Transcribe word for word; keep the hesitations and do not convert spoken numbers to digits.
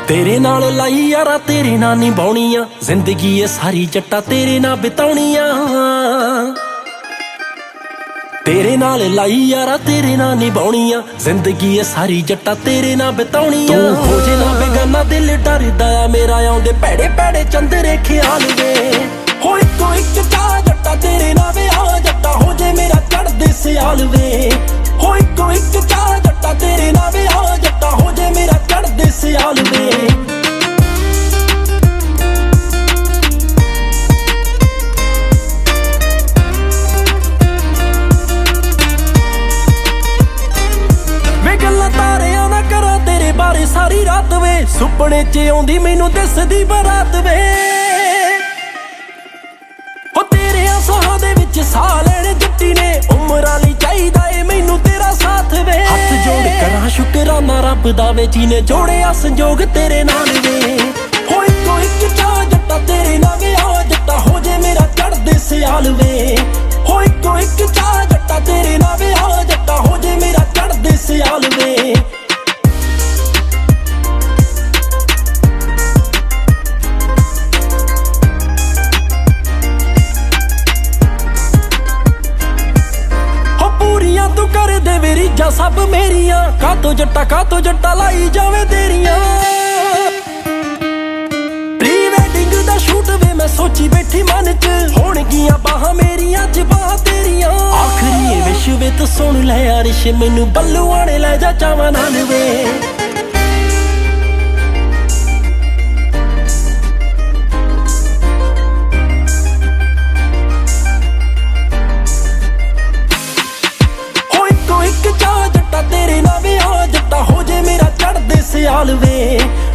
तेरे नाल लाई यारा तेरे नाल निभाउणियां जिंदगी ये सारी जट्टा तेरे नाल बिताउणियां। तेरे नाल लाई यारा तेरे नाल निभाउणियां जिंदगी ये सारी जट्टा तेरे नाल बिताउणियां। तू हो जे ना बेगाना दिल डरदा आ मेरा आउंदे भैड़े भैड़े चंदरे ख्याल वे। हो इको इक चाह जट्टा तेरे नाल वे आ जट्टा हो जे मेरा चढ़दे सियाल वे। हो इको इक चाह जट्टा तेरे नाल वे आ जट्टा हो जे मेरा चढ़दे सियाल वे। बारे सारी रात वे सुपने च आउंदी मैनू दिसदी बरात वे। हो तेरे साहां दे विच साह लैणे जट्टी ने उमरां लई चाहीदा ए मैनू तेरा साथ वे। हथ जोड़ करां शुकराना रब दा वे जिने जोड़िया संजोग तेरे नाल वे। हो इको इक चाह जट्टा तेरे नाल वे आ जट्टा हो जे मेरा चढ़दे सियाल वे। हो इको इक चाह जट्टा तेरे नाल वे आ जट्टा हो जे मेरा चढ़दे सियाल वे। तू कर दे वे रीझां सब मेरियां कातो जट्टा कातो जट्टा लाई जावे तेरियां। प्री वेडिंग दा शूट वे मैं सोची बैठी मन च होणगियां बाहां मेरियां च बाहां तेरियां। आखरी विश वे तू सुन लै अरिश मैनू बल्लू आने लै जा चावां नाल वे। तेरे नाल वे आ जट्टा हो जे मेरा चढ़दे सियाल वे।